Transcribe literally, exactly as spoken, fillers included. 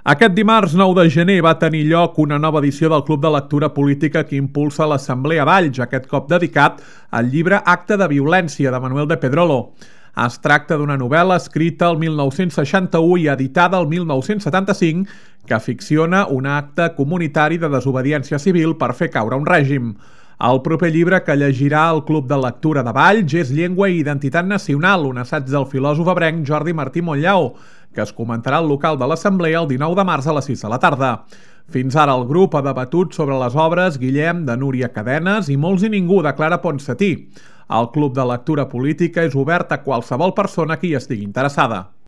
Aquest dimarts nou de gener va tenir lloc una nova edició del Club de Lectura Política que impulsa l'Assemblea Valls, aquest cop dedicat al llibre Acte de violència de Manuel de Pedrolo. Es tracta d'una novel·la escrita el mil nou-cents seixanta-u i editada el mil nou-cents setanta-cinc que ficciona un acte comunitari de desobediència civil per fer caure un règim. El proper llibre que llegirà el Club de Lectura de Valls és Llengua i Identitat Nacional, un assaig del filòsof ebrenc Jordi Martí Montllau, que es comentarà al local de l'Assemblea el dinou de març a les sis de la tarda. Fins ara el grup ha debatut sobre les obres Guillem de Núria Cadenes i Molts i ningú de Clara Ponsatí. El Club de Lectura Política és obert a qualsevol persona que hi estigui interessada.